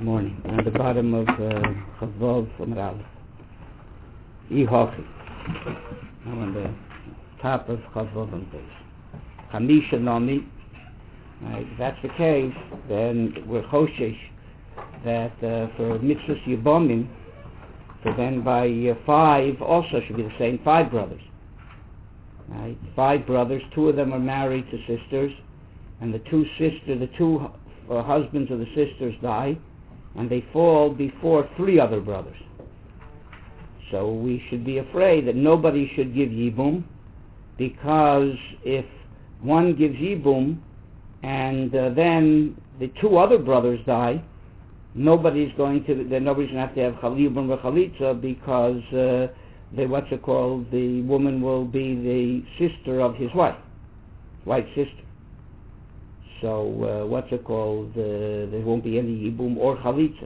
Morning. On the bottom of Chavav from Aleph. Ihochi. Now on the top of Chavav and base. Hamisha Nami. Right, if that's the case, then we're choshesh that for mitzvahs yibomim, so then by 5 also should be the same, 5 brothers. Right, 5 brothers, 2 of them are married to sisters, and the two husbands of the sisters die, and they fall before 3 other brothers. So we should be afraid that nobody should give yibum, because if one gives yibum and then the 2 other brothers die, nobody's going to have to have yibum or chalitza, because the woman will be the sister of his wife's sister. So there won't be any yibum or chalitza.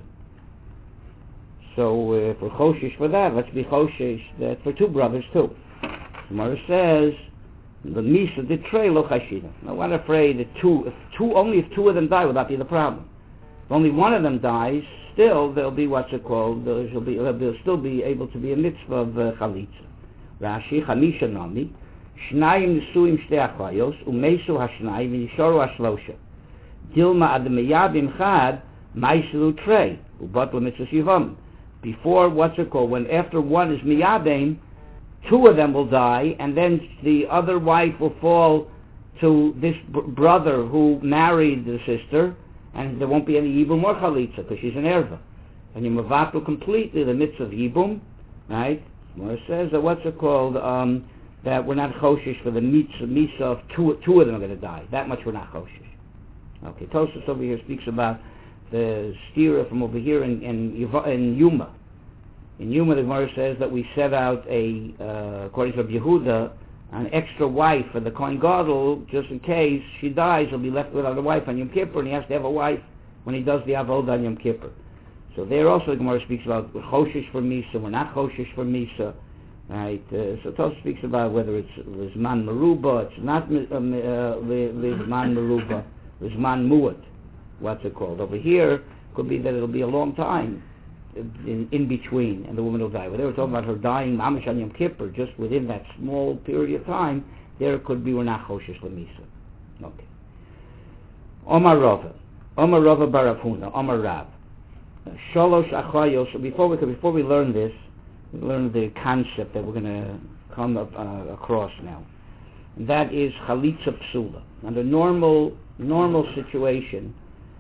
So if we're choshesh for that, let's be choshesh that for 2 brothers too. Gemara says, the misa the trey lo chashida. Now I'm afraid that only if 2 of them die will that be the problem. If only one of them dies, still there'll be they'll still be able to be a mitzvah of chalitza. Rashi chamisha nami. Shnayim nesuim shtei achayos umesu hashnayim v'yishoru hashlosha dilma ad meyabim chad ma'iselu trei ubat l'mitzvah shivam. Before when after one is miyabim, 2 of them will die, and then the other wife will fall to this brother who married the sister, and there won't be any yibum or chalitza because she's an erva, and you mavatul completely the mitzvah of yibum, right? It says that that we're not choshesh for the misa of 2 of them are going to die. That much we're not choshesh. Okay, Tosfos over here speaks about the stira from over here in Yuma. In Yuma, the Gemara says that we set out according to Rabbi Yehuda, an extra wife for the Kohen Gadol, just in case she dies, he'll be left without a wife on Yom Kippur, and he has to have a wife when he does the avodah on Yom Kippur. So there also the Gemara speaks about choshesh for misa, we're not choshesh for misa. Right, so Tosfos speaks about whether it's Lizman Meruba, it's not Lizman Meruba, Lizman Muad. Over here, could be that it'll be a long time in between, and the woman will die. When they were talking about her dying mamash on Yom Kippur, just within that small period of time, there could be we're not choshesh l'misa. Okay. Omar Rava bar Avuna, Omar Rav. Shalosh achayos. Before we learn this, we learn the concept that we're going to come across now. And that is chalitza psula. Under normal situation,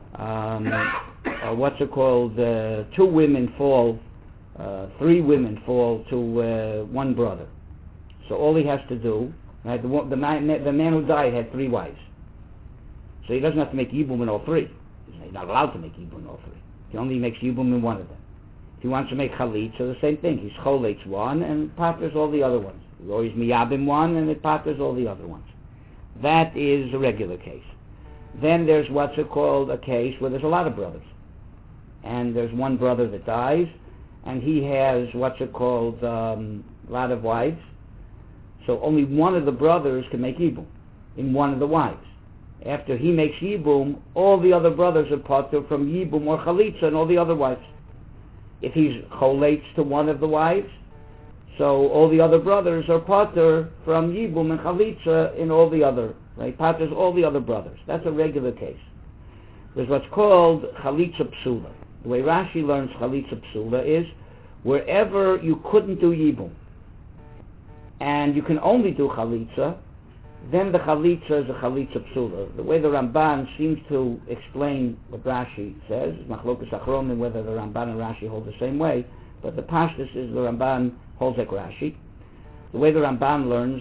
2 women fall, 3 women fall to 1 brother. So all he has to do, right, the man who died had 3 wives. So he doesn't have to make yibum in all 3. He's not allowed to make yibum in all 3. He only makes yibum in 1 of them. If he wants to make chalitza, the same thing. He's cholates 1 and patters all the other ones. Or he's miyabim 1 and it patters all the other ones. That is a regular case. Then there's a case where there's a lot of brothers. And there's 1 brother that dies, and he has a lot of wives. So only 1 of the brothers can make yibum in 1 of the wives. After he makes yibum, all the other brothers are patur from yibum or chalitza and all the other wives. If he's cholates to 1 of the wives, so all the other brothers are patur from yibum and chalitza in all the other, right? Paturs all the other brothers. That's a regular case. There's what's called chalitza psula. The way Rashi learns chalitza psula is wherever you couldn't do yibum and you can only do chalitza, then the chalitza is a chalitza psula. The way the Ramban seems to explain what Rashi says, machlokas achronim, whether the Ramban and Rashi hold the same way, but the pashtus is the Ramban holds like Rashi. The way the Ramban learns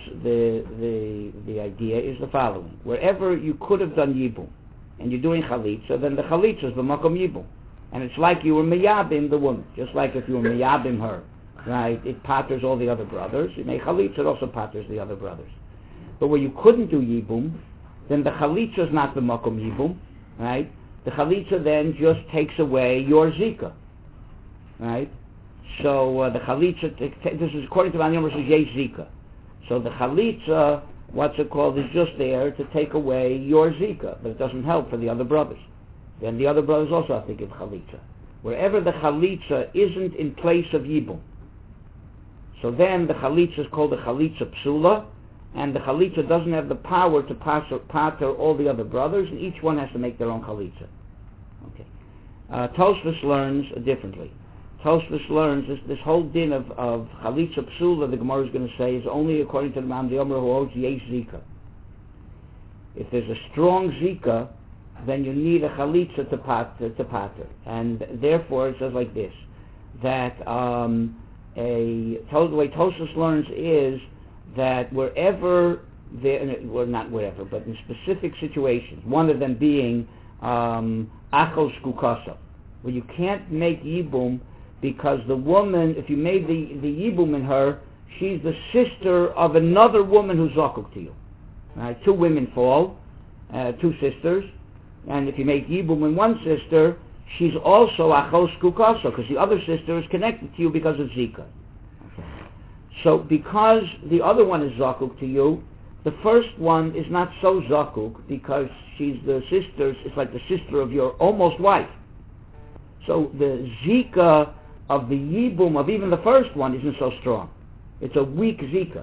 the idea is the following: wherever you could have done yibum and you're doing chalitza, then the chalitza is the makom yibum, and it's like you were miyabim the woman, just like if you were miyabim her, right? It patters all the other brothers. You make chalitza, it also patters the other brothers. But where you couldn't do yibum, then the chalitza is not the makom yibum, right? The chalitza then just takes away your zika, right? So the chalitza, this is according to Vanyom, says yesh zika. So the chalitza is just there to take away your zika, but it doesn't help for the other brothers. Then the other brothers also have to give chalitza. wherever the chalitza isn't in place of yibum. So then the chalitza is called the chalitza psula, and the chalitza doesn't have the power to pater all the other brothers, and each one has to make their own chalitza. Okay. Tosfos learns differently. Tosfos learns this whole din of chalitza psula, the Gemara is going to say, is only according to the Mam D'Omer who holds yesh zika. If there's a strong zika, then you need a chalitza to pater. And therefore it says like this, that the way Tosfos learns is that wherever there, well, not wherever, but in specific situations, one of them being achos kukasa, where you can't make yibum because the woman, if you made the yibum in her, she's the sister of another woman who's zakuk to you. Right? Two women fall, two sisters, and if you make yibum in one sister, she's also achos kukasa, because the other sister is connected to you because of zika. So because the other one is zakuk to you, the first one is not so zakuk because she's the sister, it's like the sister of your almost wife. So the zika of the yibum of even the first one isn't so strong. It's a weak zika.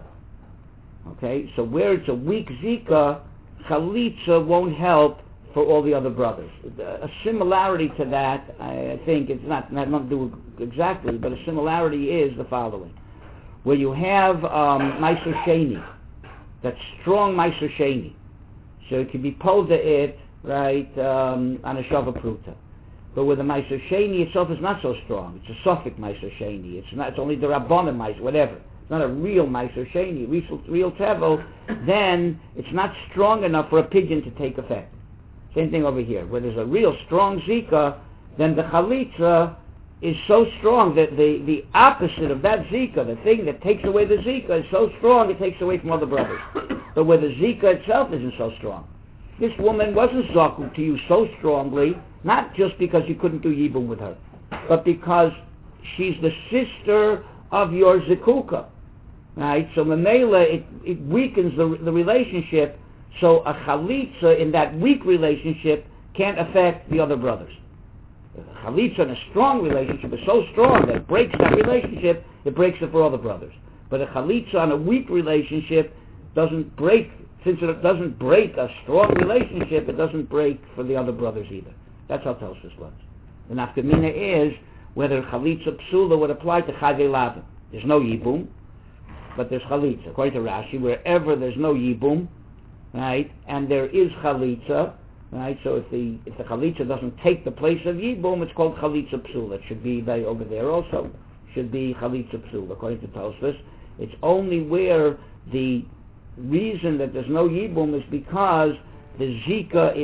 Okay, so where it's a weak zika, chalitza won't help for all the other brothers. A similarity to that, I think, it's not to do exactly, but a similarity is the following. Where you have Meiser Sheni, that strong Meiser Sheni, so it can be pulled to it, right, on a Shava Pruta. But where the Meiser Sheni itself is not so strong, it's a Suffolk Meiser Sheni, it's only the Rabbanim Meiser, whatever. It's not a real Meiser Sheni, real Tevel, then it's not strong enough for a pigeon to take effect. Same thing over here. Where there's a real strong Zika, then the Chalitza is so strong that the opposite of that Zika, the thing that takes away the Zika, is so strong it takes away from other brothers. But where the Zika itself isn't so strong. This woman wasn't Zakuk to you so strongly, not just because you couldn't do Yibum with her, but because she's the sister of your Zikuka. Right? So Mamela, it weakens the relationship, so a Chalitza in that weak relationship can't affect the other brothers. A Chalitza in a strong relationship is so strong that it breaks that relationship, it breaks it for all the brothers. But a Chalitza on a weak relationship doesn't break, since it doesn't break a strong relationship, it doesn't break for the other brothers either. That's how Tosfos learns. The nafkamina is whether Chalitza Psula would apply to Chayvei Lavin. There's no Yibum, but there's Chalitza. According to Rashi, wherever there's no Yibum, right, and there is Chalitza, right, so if the Chalitza doesn't take the place of Yibum, it's called Chalitza Psula. It should be over there also, should be Chalitza Psula. According to Tosfos, it's only where the reason that there's no Yibum is because the Zika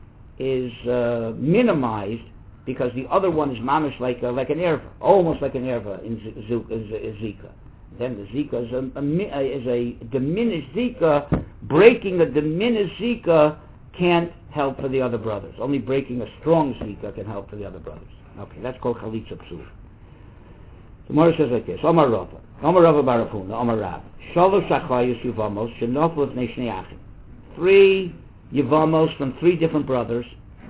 is minimized, because the other one is mamish like an erva, almost like an erva in Zika. Then the Zika is a diminished Zika. Breaking a diminished Zika can't help for the other brothers. Only breaking a strong Zika can help for the other brothers. Okay, that's called Chalitza Psula. The Gemara says like this: Omar Rava Barafuna, Omar Rav, Shalosh Achayos Yuvamos Shenofel V'nei Shnei Achim. 3 Yevamos from 3 different brothers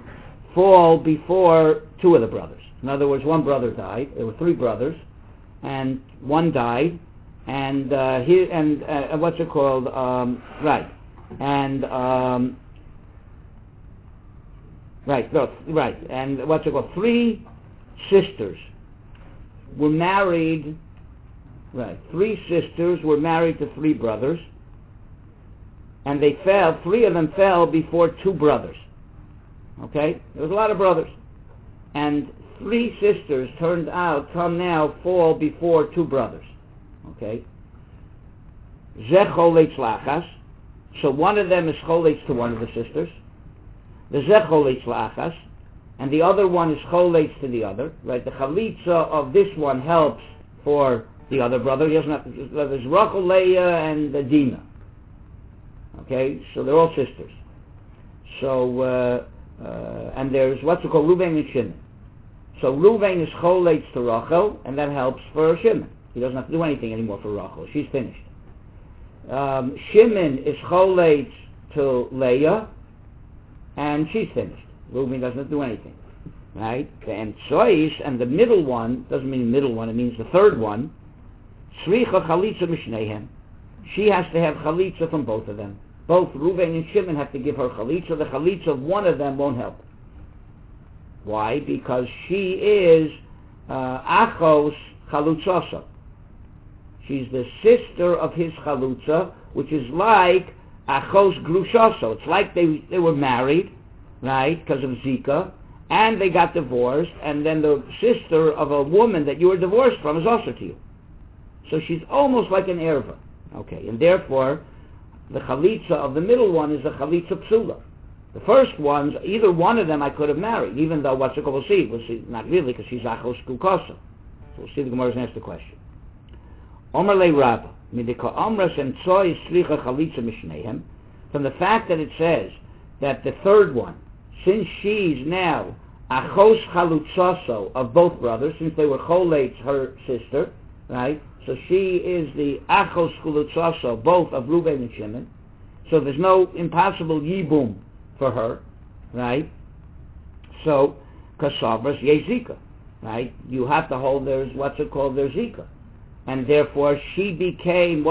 fall before 2 of the brothers. In other words, one brother died. There were 3 brothers, and one died, and what's it called? Right, and and what's it called? 3 sisters were married. Right, 3 sisters were married to 3 brothers, and they fell. 3 of them fell before 2 brothers. Okay, there was a lot of brothers, and 3 sisters come now fall before 2 brothers. Okay, Zeh choletz lachas. So one of them is choletz to one of the sisters. The Zeh choletz lachas, and the other one is choletz to the other. Right, the chalitza of this one helps for the other brother. He doesn't have to, there's Rachel, Leah, and Dinah. Okay, so they're all sisters. So and there's what's it called, Reuven and Shimon. So Reuven is choletz to Rachel, and that helps for Shimon. He doesn't have to do anything anymore for Rachel. She's finished. Shimon is choletz to Leah, and she's finished. Reuven doesn't have to do anything. right? And Tzois, and the middle one, doesn't mean middle one, it means the third one, Sricha Chalitza Mishnehem. She has to have Chalitza from both of them. Both Reuven and Shimon have to give her Chalitza. The Chalitza of one of them won't help. Why? Because she is Achos Chalutzosa. She's the sister of his Chalutza, which is like Achos Grushoso. It's like they were married, right, because of Zika, and they got divorced, and then the sister of a woman that you were divorced from is also to you. So she's almost like an erva. Okay, and therefore, the Chalitza of the middle one is a Chalitza Psula. The first ones, either one of them I could have married, even though we'll see, not really, because she's Achos Kukosa. So we'll see the Gemara's answer the question. Omer le Rabba, midika Omras and Tzois Slicha Chalitza Mishnehem, from the fact that it says that the third one, since she's now Achos Chalutzoso of both brothers, since they were Choletz, her sister, right? So she is the Achos Chalutzoso, both of Reuven and Shimon. So there's no impossible Yibum for her, right? So, Kasavras Yezika, right? You have to hold their Zika. And therefore she became,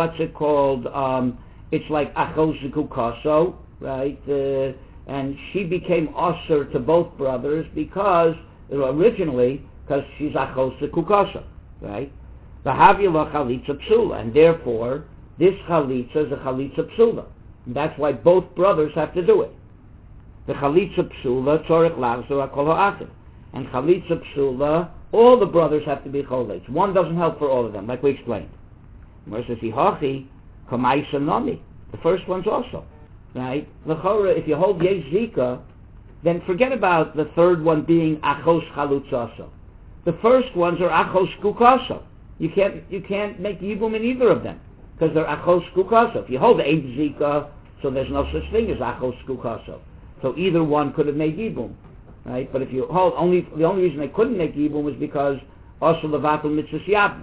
it's like Achos Kukaso, right? And she became Osir to both brothers originally, because she's Achos Kukaso, right? The Havila Chalitza Psula, and therefore this Chalitza is a Chalitza Psula. And that's why both brothers have to do it. The Chalitza Psula, Tzorech Lachzor HaKol HaAchim. And Chalitza Psula, all the brothers have to be Choletz. One doesn't help for all of them, like we explained. Whereas Hihachi, Kamaisa Nami. The first one's also, right? L'chora, if you hold Yesh Zika, then forget about the third one being Achos Chalutzaso. The first ones are Achos Kukaso. You can't make Yibum in either of them, because they're Achos Kukaso. If you hold Eid Zika, so there's no such thing as Achos Kukaso. So either one could have made Yibum, right? But if you hold, the only reason they couldn't make Yibum was because also Levatul Mitzvah Yabim.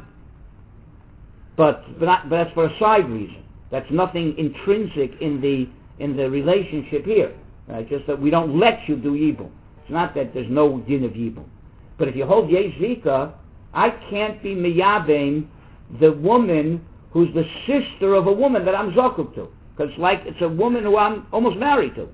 But that's for a side reason. That's nothing intrinsic in the relationship here, right? Just that we don't let you do Yibum. It's not that there's no din of Yibum. But if you hold Yesh Zika, I can't be Miyabim, the woman who's the sister of a woman that I'm Zokuk to. Because it's a woman who I'm almost married to.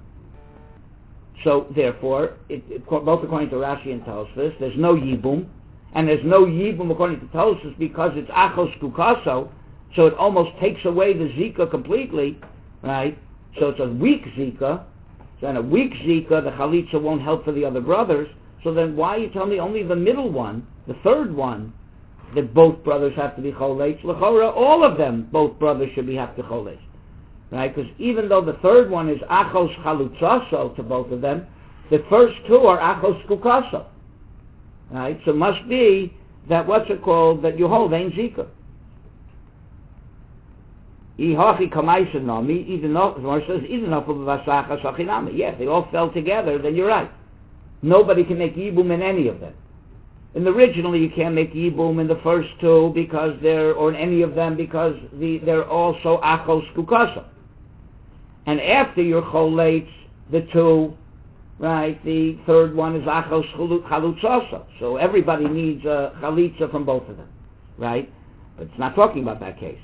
So therefore, both according to Rashi and Tosfos, there's no Yibum. And there's no Yibum according to Tosfos because it's Achos Kukaso. So it almost takes away the Zika completely, right? So it's a weak Zika. So in a weak Zika, the Chalitza won't help for the other brothers. So then why you tell me only the middle one, the third one, that both brothers have to be Choletz? L'chora, all of them, both brothers should have to Choletz. Right? Because even though the third one is Achos Chalutzaso to both of them, the first two are Achos Kukaso. Right? So it must be that that you hold Ein Zika. Yes, they all fell together, then you're right. Nobody can make Yibum in any of them. And originally you can't make Yibum in the first two or in any of them because they're also Achos Kukaso. And after your Choletz, the two, right, the third one is Achos Chalutzosa. So everybody needs a Chalitza from both of them, right? But it's not talking about that case.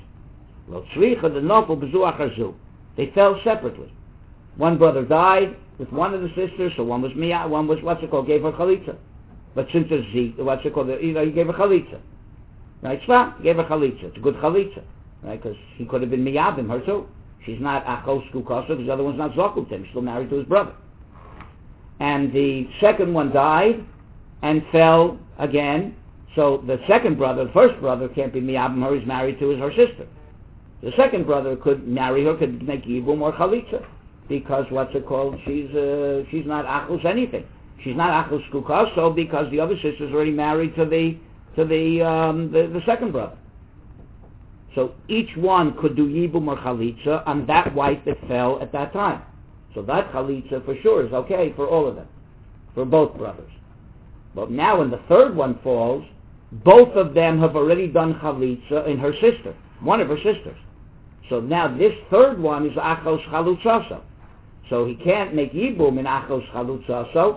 They fell separately. One brother died with one of the sisters, so one was gave her Chalitza. But since it's he gave her Chalitza. Right? He gave her Chalitza. It's a good Chalitza, right? Because he could have been Miyabim, her too. She's not Achos Kukaso because the other one's not Zokuk to him. She's still married to his brother. And the second one died and fell again. So the second brother, the first brother, can't be Miyabim her. He's married to her sister. The second brother could marry her, could make Yibum or Chalitza. Because she's not Achos anything. She's not Achos Kukaso because the other sister's already married to the second brother. So each one could do Yibum or Chalitza on that wife that fell at that time. So that Chalitza for sure is okay for all of them, for both brothers. But now when the third one falls, both of them have already done Chalitza in her sister, one of her sisters. So now this third one is Achos Chalutzaso. So he can't make Yibum in Achos Chalutzaso.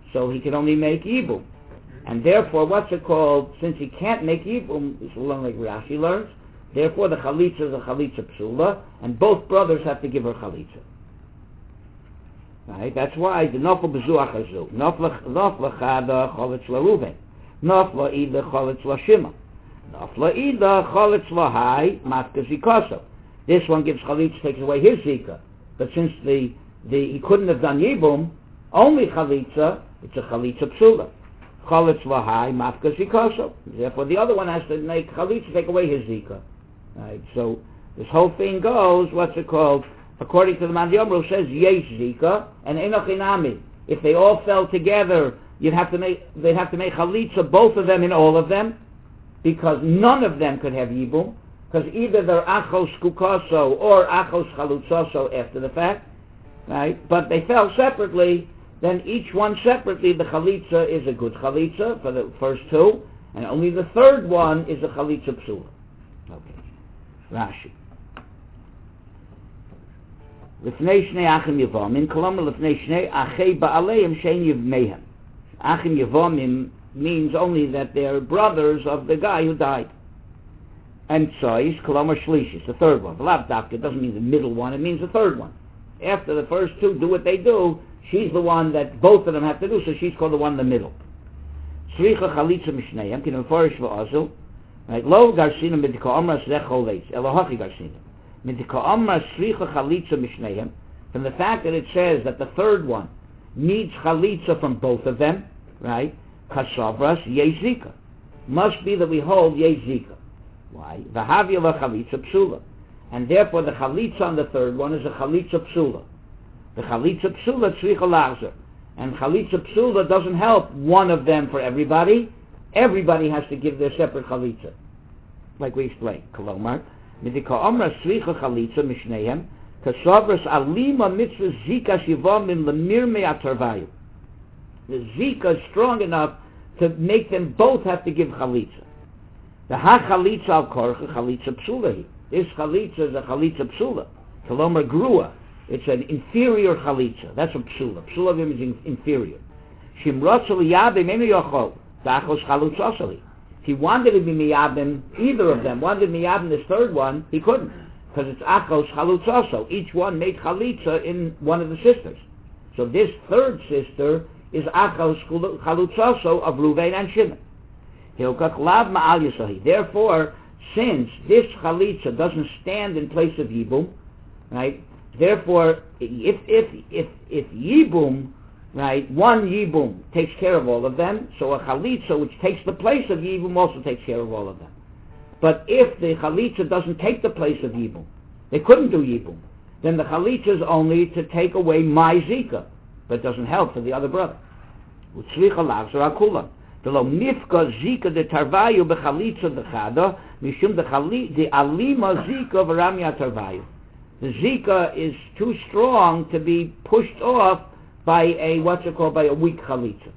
so he can only make Yibum. And therefore, what's it called? Since he can't make Yibum, it's like Rashi learns, therefore the Chalitza is a Chalitza Psula, and both brothers have to give her Chalitza. Right? That's why the Nofla Bezuach Hazu. Nofla Chada Cholitz LaRuven. Nofla Ida Cholitz LaShima. Nofla Ida Cholitz LaHai Matka Zikoso. This one gives Chalitza, takes away his Zika. But since he couldn't have done Yibum, only Chalitza, it's a Chalitza Psula. Chalitz LaHai Matka Zikoso. Therefore the other one has to make Chalitza, take away his Zika. Right? So this whole thing goes, what's it called? According to the Man Yomru, says Yesh Zika and Enoch Inami. If they all fell together, they'd have to make Chalitza, both of them and all of them, because none of them could have Yibum, because either they're Achos Kukaso or Achos Chalutzoso after the fact, right? But they fell separately, then each one separately, the Chalitza is a good Chalitza for the first two, and only the third one is a Chalitza Psula. Okay. Rashi. Lefnei Shnei Achim Yevamim, Kolomar Lefnei Shnei Achei Ba'aleim Shein Yevmeihem. Achim Yevamim means only that they're brothers of the guy who died. And Tzois, Kolomar Shlishis, the third one. The Lavdavka doesn't mean the middle one, it means the third one. After the first two do what they do, she's the one that both of them have to do, so she's called the one in the middle. Sricha Chalitza Mishneihem, Kino Forish V'Azul, right? Lo Garsinam B'dika Omras Zech Elohachi Garsinam. From the fact that it says that the third one needs chalitza from both of them, right? Kasavras yezika. Must be that we hold yezika. Why? V'havya chalitza psula. And therefore the chalitza on the third one is a chalitza psula. The chalitza psula tzricha lachzer. And chalitza psula doesn't help one of them for everybody. Everybody has to give their separate chalitza. Like we explained. Kolomar. Midika Omra Sricha Chalitza Mishneihem Kasavras Alima Mitzvah Zika Shivamim Lemirmei Atarvayu. The Zika is strong enough to make them both have to give Chalitza. The Ha-Chalitza Al-Korcha Chalitza Psulahi. This Chalitza is a Chalitza Psula. Kolomar Grua. It's an inferior Chalitza. That's a Psula. Psula means inferior. Shimrotz Liyabim Enu Yochol Tachos Chalutz Osali. If he wanted to be miyabim, either of them wanted miyabim this third one, he couldn't, because it's achos chalutzoso. Each one made chalitza in one of the sisters. So this third sister is achos chalutzoso of Ruvain and Shimon. Hilkach lav ma'al yisahi. Therefore, since this chalitza doesn't stand in place of yibum, right? Therefore, if yibum, right, one Yibum takes care of all of them, so a Chalitza which takes the place of Yibum also takes care of all of them. But if the Chalitza doesn't take the place of Yibum, they couldn't do Yibum, then the Chalitza is only to take away my Zika, but it doesn't help for the other brother. Utzricha lachzor akulam. V'lo nifka Zika de tarvayu b'Chalitza dechada, mishum de alima Zika v'ramya tarvayu. The Zika is too strong to be pushed off by a weak chalitza.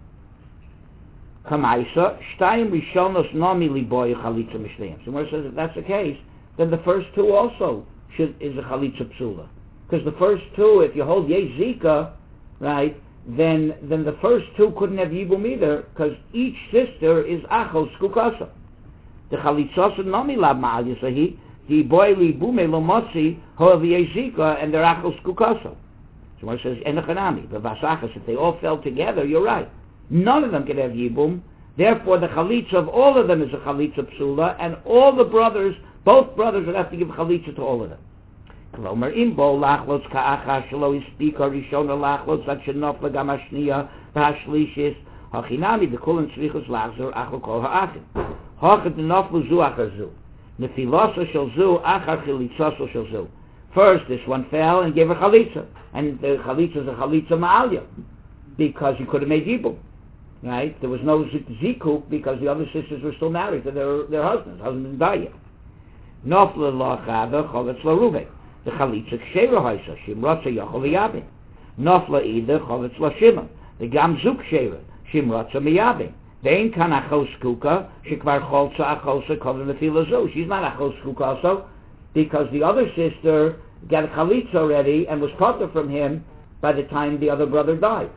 Kamaisa, shtayim rishonos nomi liboy chalitza mishnayim. So when it says if that's the case, then the first two also is a chalitza psula. Because the first two, if you hold yeh zika, right, then the first two couldn't have yibum either, because each sister is achos skukasa. The chalitzos nomi lab ma'al yisahi, the boy libume lo motzi hoav yeh zika, and they're achos skukasa. So it says, Enochanami, the Vasachas, if they all fell together, you're right. None of them can have Yibum. Therefore, the Chalitza of all of them is a Chalitza Psula, and all the brothers, both brothers would have to give Chalitza to all of them. Klomer imbo lachlos ka'acha shelo ispika rishona lachlos at shenofla gam hashniya v'hashlishis hachinami b'kulen tzrichos lachzor achol kol ha'achim. Hachet noflu zu achar zu. Nefiloso shel zu achar chilitzoso shel zu. First, this one fell and gave a chalitza, and the chalitza is a chalitza ma'alya, because he could have made yibum, right? There was no zikuk because the other sisters were still married to their husbands. Husband didn't die yet. Nofla la'chada choletz la'ruvei. The chalitza k'sheira haisa shimrotza yachol liyabim. Nofla either choletz la'shimon. The gamzuk k'sheira shimrotza miyabim. Vein kan achos kuka shekvar cholza achosa kovim nefila zo. She's not achos kuka also, because the other sister got a chalitza already and was taught from him by the time the other brother died.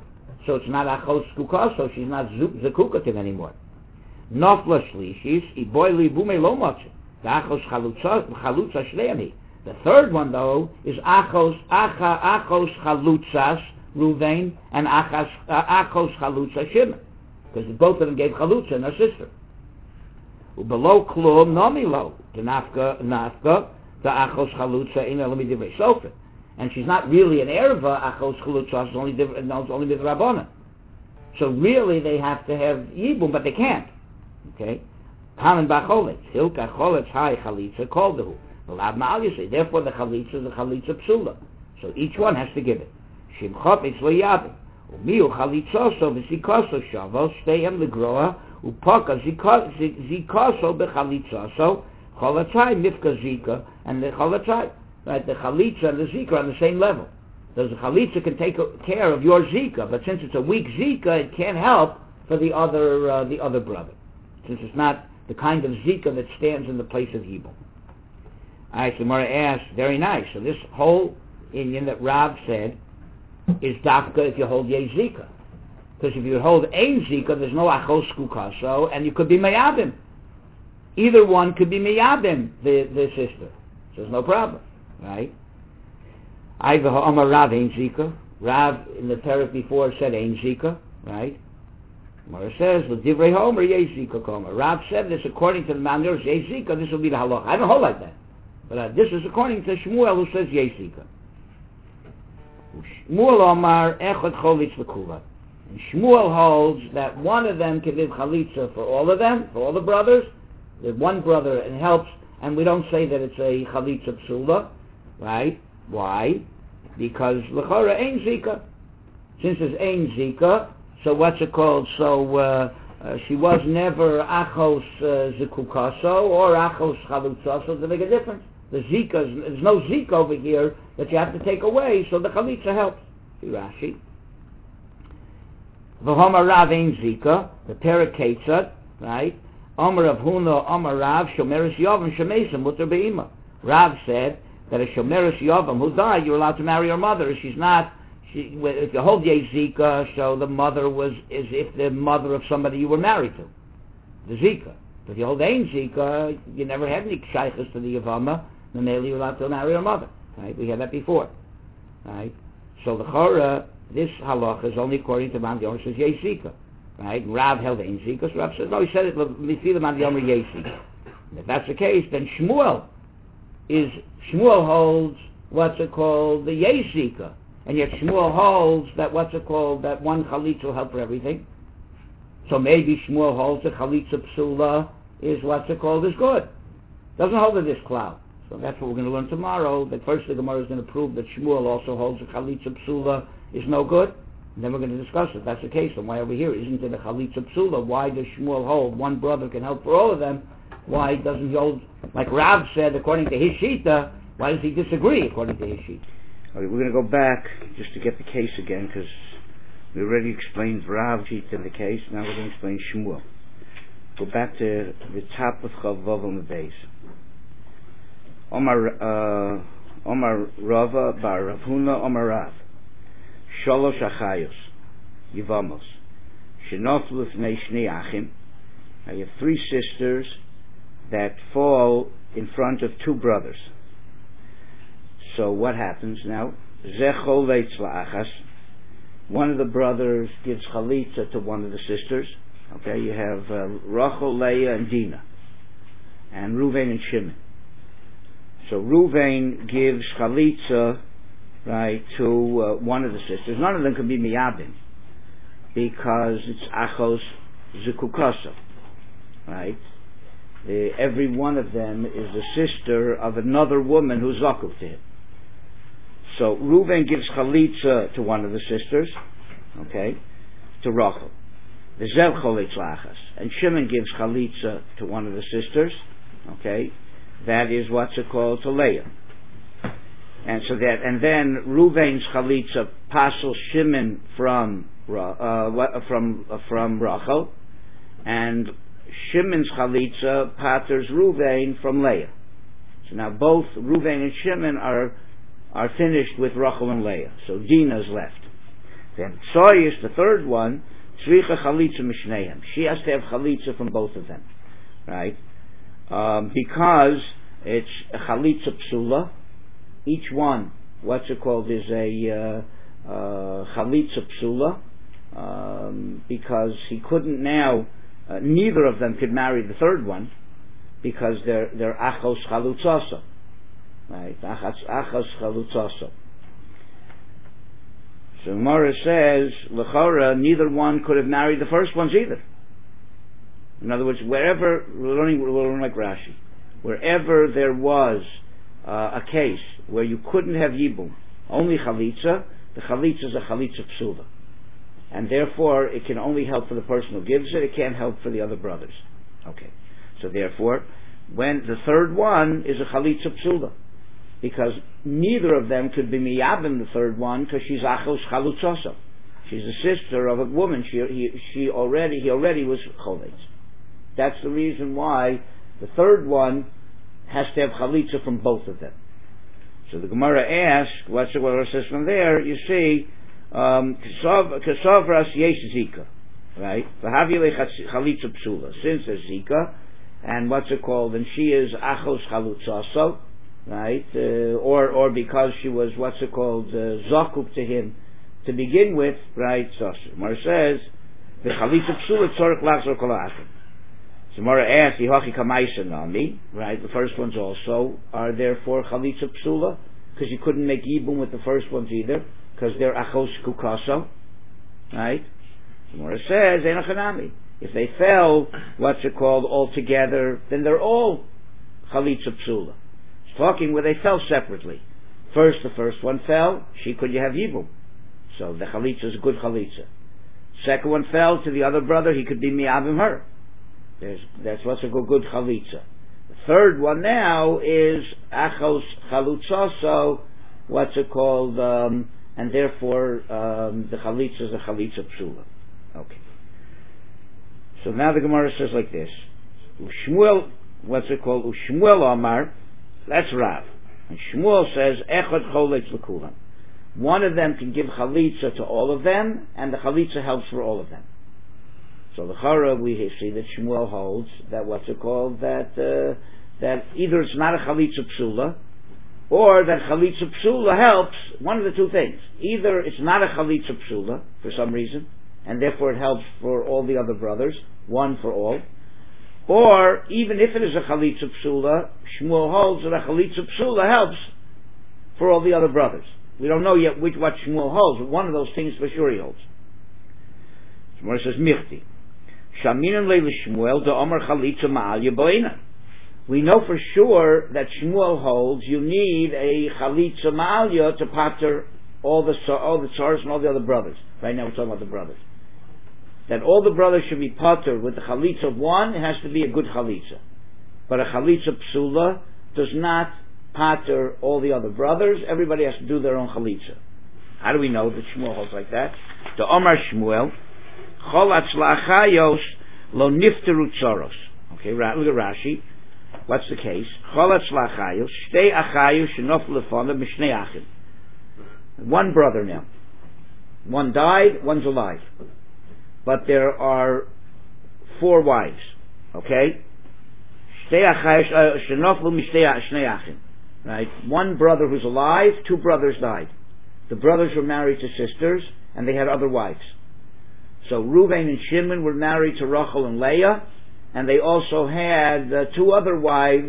so it's not achos zekuka, so she's not zekuka to him anymore. Nofla shlishis, iboy libume lo motzeh. The achos chalutza shleimi. The third one, though, is achos chalutzas Ruvain and achos chalutza Shimon, because both of them gave chalutza and her sister. Below klum nomilo the nafka the achos chalutza in elami divrei sofer, and she's not really an erva. Achos chalutza is only with Rabbana. So really, they have to have yibum, but they can't. Okay, hanan b'choletz hilka choletz hai chalitza called the. Therefore, the chalitza is a chalitza psula. So each one has to give it. Shimchot mitzvah yabim. Umiu chalitzoso v'zikoso shavos stayem legroa upaka zikoso b'chalitzoso cholatzai mifka zika and the cholatzai. Right, the chalitza and the zika are on the same level. So the chalitza can take care of your zika, but since it's a weak zika, it can't help for the other brother, since it's not the kind of zika that stands in the place of yibum. Alright, so Mara asked, very nice. So this whole Indian that Rav said is dafka if you hold ye zika. Because if you hold ein zika, there's no achos kukaso, and you could be meyabim. Either one could be meyabim, the sister. So there's no problem, right? Ivaha Amar Rav ein zika. Rav in the parak before said ein zika, right? Mara says, l'divrei homer ye zika koma. Rav said this according to the Manur ye zika. This will be the halacha. I don't hold like that. But this is according to Shmuel, who says Yesika. Shmuel Omar Echad Cholitz L'Kula. And Shmuel holds that one of them can give chalitza for all of them, for all the brothers. There's one brother and helps, and we don't say that it's a chalitza psula, right? Why? Because l'chora ein zika. Since there's ein zika, so what's it called? So she was never achos zekukaso or achos chalutzaso to make a difference. The zika, there's no zika over here that you have to take away, so the chalitza helps. See Rashi. V'homer Rav ein zika, the paraketza, right? Omer Rav Huna, Omer Rav, shomeres yavam shemesa muter be'ima. Rav said that a shomeres yavam who died, you're allowed to marry her mother. She's not. If you hold ye zika, so the mother was as if the mother of somebody you were married to, the zika. But if you hold ein zika, you never had any shaykhs to the yavama. The male you're allowed to marry her mother. Right? We had that before. Right? So the chora, this halacha is only according to Man Yomer says ye zika. Right? And Rav held ein zika. So Rav said no. He said it mifilah Man Yomer ye zika. If that's the case, then Shmuel holds what's it called the ye zika. And yet Shmuel holds that that one chalitza will help for everything. So maybe Shmuel holds that chalitza psula is is good. Doesn't hold to this cloud. So that's what we're going to learn tomorrow. That first the Gemara is going to prove that Shmuel also holds that chalitza psula is no good. And then we're going to discuss it. That's the case. And why over here isn't it a chalitza psula? Why does Shmuel hold one brother can help for all of them? Why doesn't he hold, like Rav said, according to his shita, why does he disagree according to his shita? Okay, we're going to go back just to get the case again, because we already explained Rav sheet in the case. Now we're going to explain Shmuel. Go back to the top of Chavav on the base. Omar Rava bar Rav Huna Omar Rav Sholosh Achayos Yivamos Shenoflu Fnei Shnei Achim. Now you have three sisters that fall in front of two brothers. So what happens now? Zechol leitz la'achas. One of the brothers gives chalitza to one of the sisters. Okay, you have Rachel, Leah, and Dinah, and Ruvain and Shimon. So Ruvain gives chalitza, right, to one of the sisters. None of them can be miyabim because it's achos zekukaso, right? Every one of them is the sister of another woman who's zakuk to him. So Reuven gives chalitza to one of the sisters, okay, to Rachel. The Zel chalitz lachas, and Shimon gives chalitza to one of the sisters, okay. That is what's it called to Leah. And so that, and then Reuven's chalitza passes Shimon from Rachel, and Shimon's chalitza paters Reuven from Leah. So now both Reuven and Shimon are finished with Rachel and Leah. So Dinah's left. Then Tsoyis, the third one, Tzricha Chalitza Mishneim. She has to have Chalitza from both of them, right? Because it's a Chalitza Psula. Each one, is a Chalitza Psula, because he couldn't now, neither of them could marry the third one, because they're Achos Chalutzasa. Right? Achos Chalutzasa. So Gemara says, L'chora, neither one could have married the first ones either. In other words, wherever, we're learning like Rashi, wherever there was a case where you couldn't have Yibum, only Chalitza, the Chalitza is a Chalitza Psula. And therefore, it can only help for the person who gives it, it can't help for the other brothers. Okay. So therefore, when the third one is a Chalitza Psula, because neither of them could be miyabim the third one, because she's achos chalutzosa. She's a sister of a woman. He already was choletz. That's the reason why the third one has to have chalitza from both of them. So the Gemara asks, what it says from there? You see, kesavras yesh zika, right? V'havile chalitza psula. Since there's zika, and and she is achos chalutzosa. Right, or because she was zakuk to him to begin with, right? So Mara says the chalitza psula tzorich lachzor kol ha'achim. So Mara asks, "Yihachi kamaisa nami?" Right, the first ones also are therefore chalitza psula because you couldn't make yibum with the first ones either because they're achos kukaso, right? So Mara says enochanami. If they fell, all together, then they're all chalitza psula. Talking where they fell separately. First, the first one fell, could you have Yibum? So the Chalitza is a good Chalitza. Second one fell to the other brother, he could be Mi'avim her. That's what's a good Chalitza. The third one now is Achos Chalutzoso, and therefore the Chalitza is a Chalitza Psula. Okay. So now the Gemara says like this. Ushmuel, Ushmuel Amar, that's Rav. And Shmuel says, Echad choletz l'kulam. One of them can give chalitza to all of them, and the chalitza helps for all of them. So the Chara, we see that Shmuel holds that that either it's not a chalitza psula, or that chalitza psula helps, one of the two things. Either it's not a chalitza psula, for some reason, and therefore it helps for all the other brothers, one for all. Or, even if it is a chalitza psula, Shmuel holds that a chalitza psula helps for all the other brothers. We don't know yet what Shmuel holds, but one of those things for sure he holds. Shmuel says, Michti. Shaminan le Shmuel de Omer chalitza ma'al yaboina. We know for sure that Shmuel holds you need a chalitza ma'al to pater all the tzars and all the other brothers. Right now we're talking about the brothers. That all the brothers should be pater with the chalitza of one, it has to be a good chalitza. But a chalitza psula does not pater all the other brothers. Everybody has to do their own chalitza. How do we know that Shmuel holds like that? The Omar Shmuel, chol atzlachayos lo nifteru tzoros. Okay, look at Rashi. What's the case? Chol atzlachayos shtei achayos shenof lefana mishnei achim. One brother now. One died, one's alive. But there are 4 wives. Okay? Right? One brother who's alive, 2 brothers died. The brothers were married to sisters, and they had other wives. So Reuven and Shimon were married to Rachel and Leah, and they also had 2 other wives,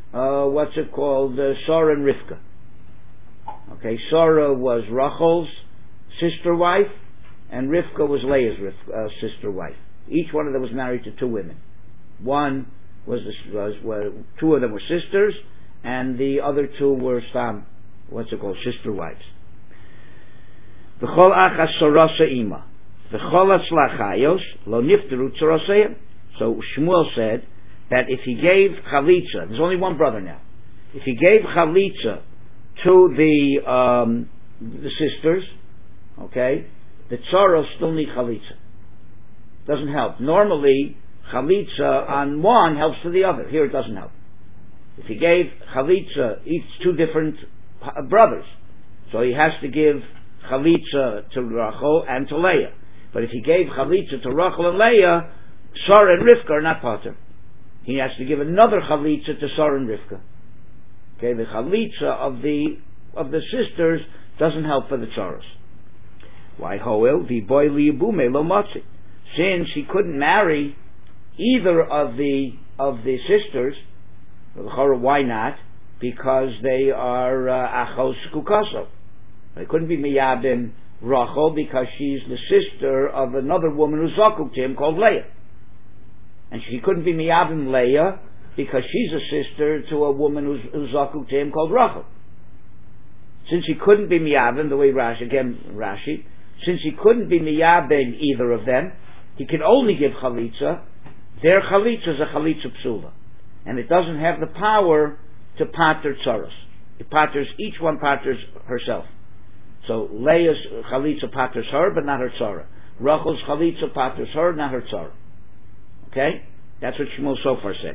Sarah and Rivka. Okay, Sarah was Rachel's sister wife, and Rivka was Leah's sister wife. Each one of them was married to 2 women. One was 2 of them were sisters, and the other 2 were sister wives. V'chol achas sorasa ima, v'chol atzlachayos lo nifteru tzoroseim. So Shmuel said that if he gave chalitza, there's only one brother now. If he gave chalitza to the sisters, okay, the tzaros still need chalitza. Doesn't help. Normally, chalitza on one helps for the other. Here it doesn't help. If he gave chalitza, each 2 different brothers, so he has to give chalitza to Rachel and to Leah. But if he gave chalitza to Rachel and Leah, Sarah and Rivka are not pater. He has to give another chalitza to Sarah and Rivka. Okay, the chalitza of the sisters doesn't help for the tzaros. Why hoel the boy liyabume lo matzi? Since he couldn't marry either of the sisters, why not? Because they are achos kukaso. They couldn't be miyabim Rachel because she's the sister of another woman who's zakuk to him called Leah, and she couldn't be miyabim Leah because she's a sister to a woman who's zakuk to him called Rachel. Since he couldn't be miyabim, the way Rashi, since he couldn't be miyabim either of them, he can only give chalitza. Their chalitza is a chalitza psula, and it doesn't have the power to pater tzaros. It paters, each one paters herself. So Leah's chalitza paters her, but not her tzara. Rachel's chalitza paters her, not her tzara. Okay, that's what Shmuel Sofar said.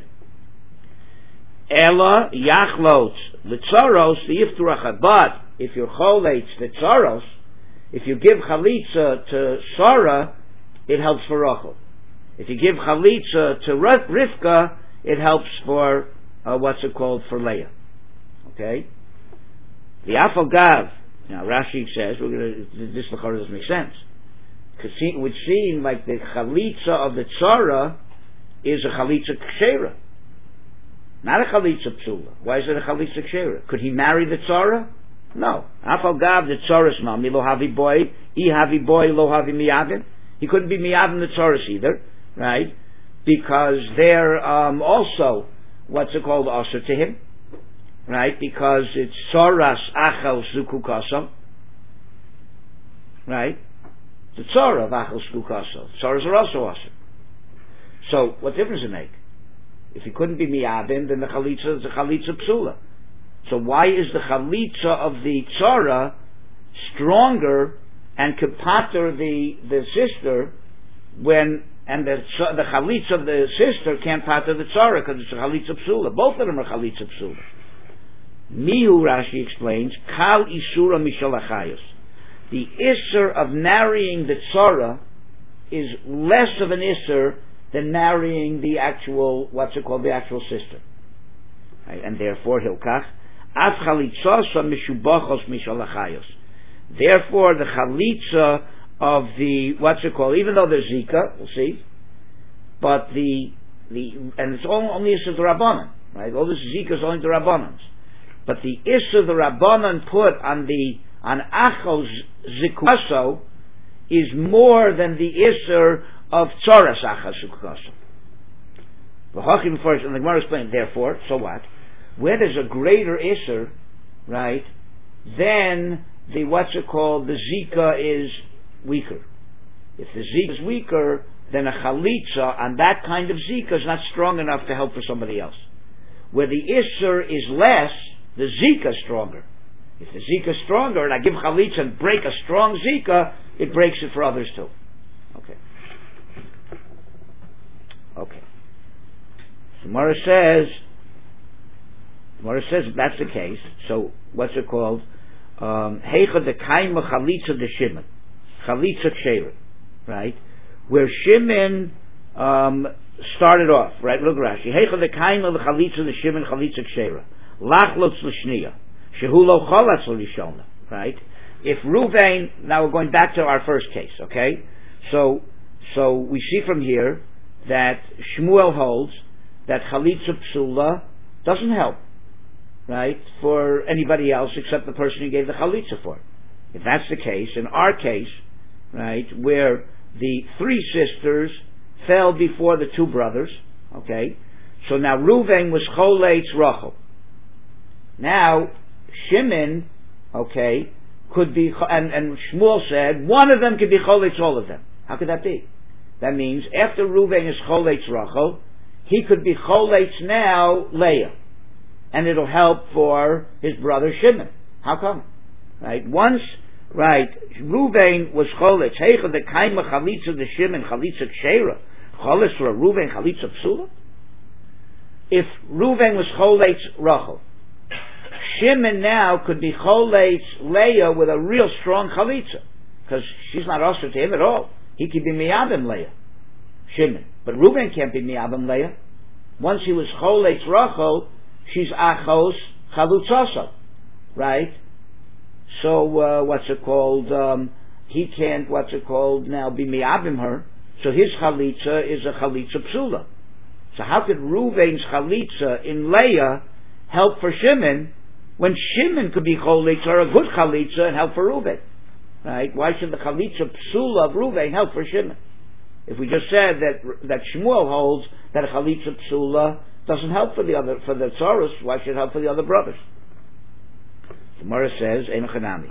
Ela yachlot l'tzaros v'yifturach. But if you're cholates the tzaros, if you give chalitza to Sarah, it helps for Rachel. If you give chalitza to Rivka, it helps for for Leah. Okay. The afagav. Now Rashi says this doesn't make sense because it would seem like the chalitza of the tzara is a chalitza kshera, not a chalitza psula. Why is it a chalitza kshera? Could he marry the tzara? No. Afagav the tzaras mami lo havi boy, havi boy lo havi miyavim. He couldn't be miyavim the tzaras either, right? Because they're also also to him. Right, because it's Soras Achel Zukukasam. Right? The Tzara of Achel Zukukasam. Tzaras are also awesome. So, what difference does it make? If he couldn't be Miyabim, then the Chalitza is a Chalitza Psula. So why is the Chalitza of the Tzara stronger and could pater the sister and the Chalitza of the sister can't pater the Tzara because it's a Chalitza Psula. Both of them are Chalitza Psula. Mihu, Rashi explains, Kal Isura Mishalachayos. The Isser of marrying the Tzara is less of an Isser than marrying the actual, the actual sister. Right? And therefore, Hilkach, Af Chalitzasa Mishubachos Mishalachayos. Therefore, the Chalitza of the, even though there's Zika, we'll see, but and it's only Isser the Rabbanan, right? All this Zika is only the Rabbanans. But the Isser the Rabbanan put on Achos Zikukaso is more than the Isser of Tzoras Achos Zikukaso. The Hachim first, and the Gemara explained, therefore, so what? Where there's a greater Isser, right, then the the Zika is weaker. If the Zika is weaker, then a Chalitza on that kind of Zika is not strong enough to help for somebody else. Where the Isser is less, the Zika is stronger. If the Zika is stronger, and I give Chalitza and break a strong Zika, it breaks it for others too. Okay. Gemara says if that's the case, so what's it called? Heicha de kaima Chalitza de Shimon. Chalitza Ksheira. Right? Where Shimon started off, right? Look Rashi. Heicha de kaima the Chalitza de Shimon Chalitza Ksheira. Lachlotz l'shniya, shehulo cholatz l'rishona. Right? If Ruvain, now we're going back to our first case. Okay, so we see from here that Shmuel holds that chalitza psula doesn't help, right, for anybody else except the person who gave the chalitza for. If that's the case, in our case, right, where the three sisters fell before the two brothers, okay, so now Ruvain was choletz Rachel. Now, Shimon, okay, could be, and Shmuel said, one of them could be choletz all of them. How could that be? That means, after Reuven is choletz Rachel, he could be choletz now Leah. And it'll help for his brother Shimon. How come? Right? Once, right, Reuven was choletz, heicha the kaima chalitza the Shimon, chalitza ksheira, choletz for a Reuven, chalitza psula? If Reuven was choletz Rachel, Shimon now could be choletz Leah with a real strong chalitza, because she's not usher to him at all. He could be miyabim Leah, Shimon. But Reuben can't be miyabim Leah. Once he was choletz Rachel, she's achos chalutzoso, right? So what's it called? He can't now be miyabim her. So his chalitza is a chalitza psula. So how could Reuven's chalitza in Leah help for Shimon when Shimon could be choletz or a good chalitza and help for Reuven? Right? Why should the chalitza psula of Reuven help for Shimon? If we just said that Shmuel holds that a chalitza psula doesn't help for the tzaros, why should it help for the other brothers? The Gemara says, "Ein chanami."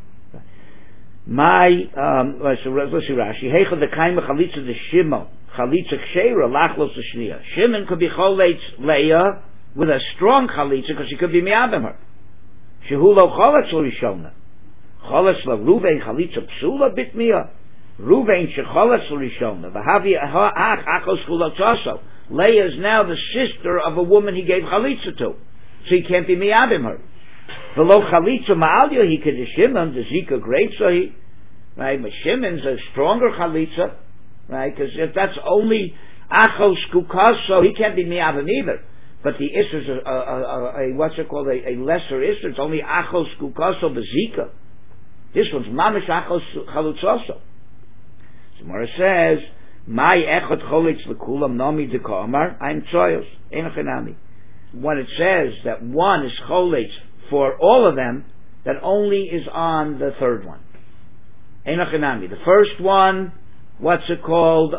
Let's see Rashi. Heicha the kaima chalitza de Shimon chalitza ksheira lachlos shniya. Shimon could be choletz Leah with a strong chalitza because he could be miyabim her. Shehu lo choletz l'rishona. Choletz lo Reuven chalitza psula bitmiya. Reuven shecholetz l'rishona. V'havi ach achos chulotzaso. Leah is now the sister of a woman he gave chalitza to, so he can't be miyabim her. V'lo chalitza ma'alya he could Shimon the zika great so he, right? But Shimon's a stronger chalitza, right? Because if that's only achos kukaso, he can't be miyabim either. But the isser's a what's it called, a lesser isser. It's only achos kukaso bezika. This one's mamish achos chalutzoso. Gemara says, "My echad choletz lekulam nami dekamar." I'm tzoyos enochinami. When it says that one is choletz for all of them, that only is on the third one. Enochinami. The first one, what's it called?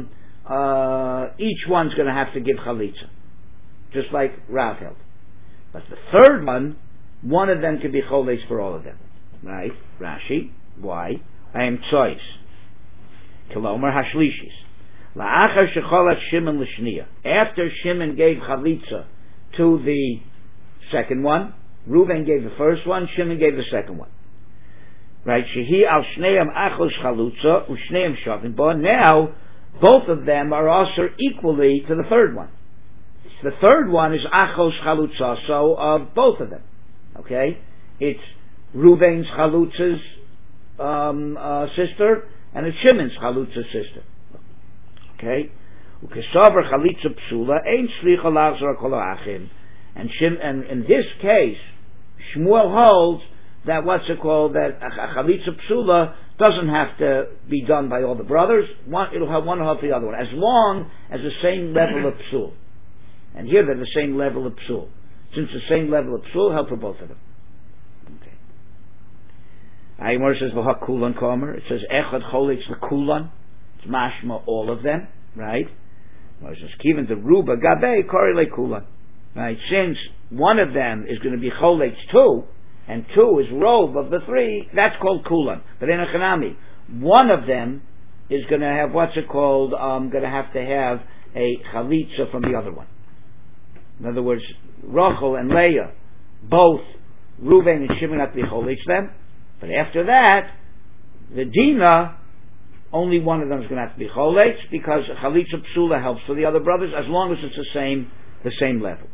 Each one's going to have to give chalitza, just like Rav held. But the third one of them could be choletz for all of them. Right? Rashi. Why? I am tzoyos. Kilomer hashlishis. La'achar shecholat Shimon l'shniya. After Shimon gave chalitza to the second one, Reuven gave the first one, Shimon gave the second one. Right? Shehi al shneim achos chalutza u'shneim shavim bo. Now, both of them are also equally to the third one. The third one is achos chalutza, so of both of them. Okay? It's Reuven's chalutza's sister, and it's Shimon's chalutza's sister. Okay? Ukesaver chalitza psula ein shlicha lachzor kol ha'achim. And in this case, Shmuel holds that what's it called, that a chalitza psula doesn't have to be done by all the brothers. It'll have one help the other one, as long as the same level of psul. And here they're the same level of psul. Since the same level of psul, help for both of them. Okay. Aymor says v'hakulan kamer. It says echad choletz l'kulan. It's mashma all of them, right? It says kiven the ruba gabei kori le'kulan. Right, since one of them is going to be choletz two, and two is rove of the three, that's called kulan. But in a chanami, one of them is going to have what's it called? Going to have a chalitza from the other one. In other words, Rachel and Leah, both Reuven and Shimon have to be choletz them. But after that, the Dina, only one of them is going to have to be choletz, because chalitza psula helps for the other brothers as long as it's the same level.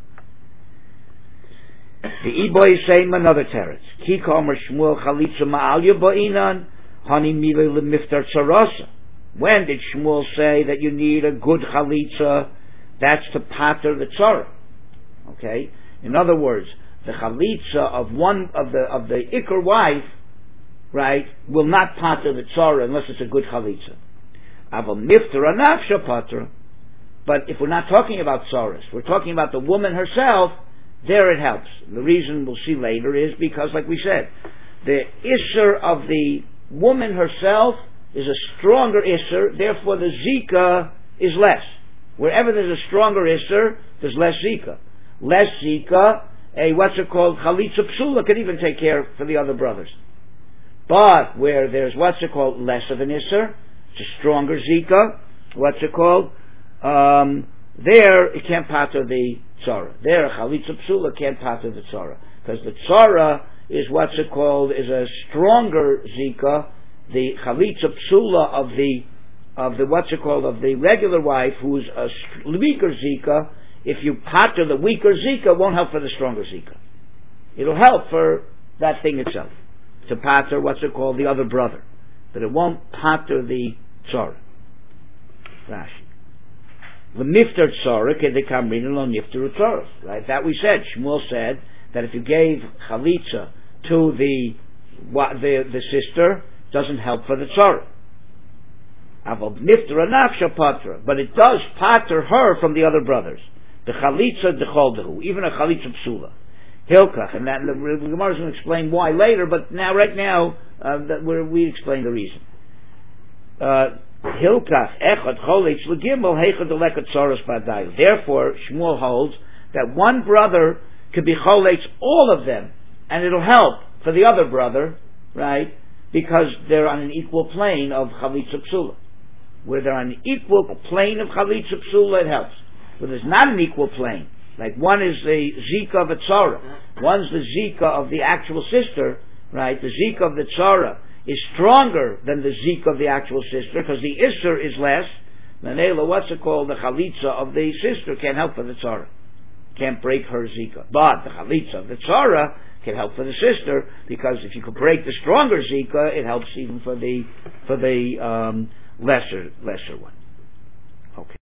The Iboy is saying another teretz. Ki kamer Shmuel chalitza ma'alya ba'inan hani mile lemiftar tzarasa. When did Shmuel say that you need a good chalitza? That's to pater the tzara. Okay. In other words, the chalitza of one of the ikar wife, right, will not pater the tzara unless it's a good chalitza. Aval miftara nafsha patra. But if we're not talking about tzaras, we're talking about the woman herself. There it helps. The reason we'll see later is because, like we said, the isser of the woman herself is a stronger isser, therefore the zika is less. Wherever there's a stronger isser, there's less zika. Less zika, what's it called? Chalitza psula can even take care for the other brothers. But where there's what's it called? Less of an isser, it's a stronger zika, what's it called? There it can't pater the tzara. There chalitza psula can't pater the tzara, because the tzara is what's it called, is a stronger zika. The chalitza psula of the what's it called, of the regular wife, who's a weaker zika, if you pater the weaker zika, it won't help for the stronger zika. it'll help for that thing itself. To pater, what's it called, the other brother. But it won't pater the tzara. Rashi. L'miftar tzara kedekamrin lo niftaru tzaros. Right? That we said. Shmuel said that if you gave chalitza to the sister, doesn't help for the tzara. Aval niftara nafsha patra, but it does pater her from the other brothers. The chalitza decholdehu, even a chalitza psula. Hilkach, and that the Gemara is going to explain why later, but now, right now, we explain the reason. Hilkach echad choletz legimel heichad eleket tzaros badayu. Therefore, Shmuel holds that one brother could be choletz all of them, and it'll help for the other brother, right? Because they're on an equal plane of chalitza psula. Where they're on an equal plane of chalitza psula, it helps. Where there's not an equal plane, like one is the zika of a tzara, one's the zika of the actual sister, right? The zika of the tzara is stronger than the zika of the actual sister because the isser is less. Nanela, what's it called? The chalitza of the sister can't help for the tzara, can't break her zika. But the chalitza of the tzara can help for the sister because if you could break the stronger zika, it helps even for the lesser one. Okay.